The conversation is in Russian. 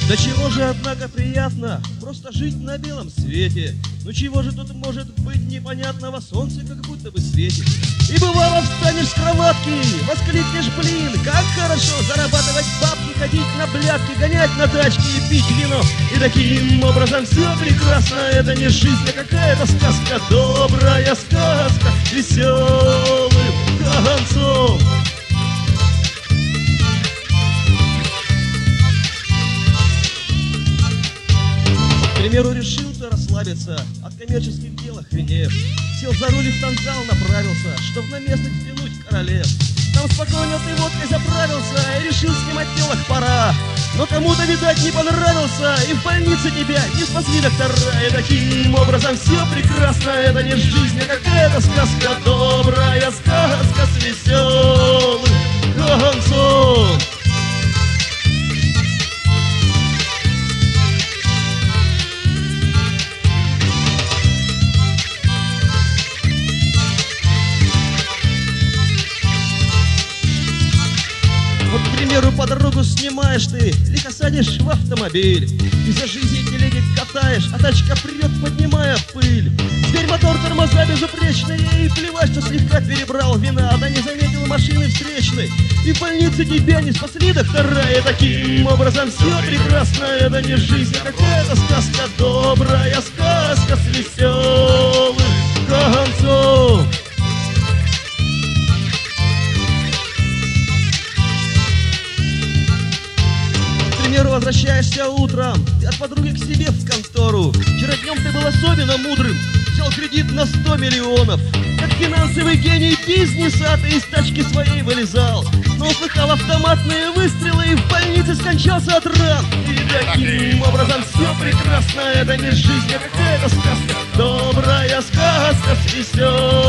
Да чего же, однако, приятно просто жить на белом свете. Ну чего же тут может быть непонятного, солнце как будто бы светит. И бывало встанешь с кроватки, воскликнешь: блин, как хорошо зарабатывать бабки, ходить на блядки, гонять на тачке и пить вино. И таким образом все прекрасно, это не жизнь, а какая-то сказка, добрая сказка с веселым концом. К примеру, решил ты расслабиться от коммерческих дел охренев. Сел за руль и в танцзал направился, чтоб на местных взглянуть королев. Там спокойно ты водкой заправился и решил снимать телок, пора. Но кому-то, видать, не понравился, и в больнице тебя не спасли доктора. И таким образом все прекрасно, это не жизнь, а какая-то сказка, добрая сказка с веселым концом. Вот, к примеру, подругу снимаешь ты, лихо садишь в автомобиль, и за жизнь телеги катаешь, а тачка прет, поднимая пыль. Теперь мотор, тормоза безупречные, и плевать, что слегка перебрал вина, да не заметил машины встречной, и в больнице тебя не спасли доктора. И таким образом все прекрасно, это не жизнь, а какая-то сказка, добрая сказка с веселым концом. К примеру, возвращаешься утром ты от подруги к себе в контору. Вчера днем ты был особенно мудрым, взял кредит на 100 миллионов. Как финансовый гений бизнеса ты из тачки своей вылезал, но услыхал автоматные выстрелы и в больнице скончался от ран. И таким образом все прекрасно, это не жизнь, а какая-то сказка, добрая сказка с веселым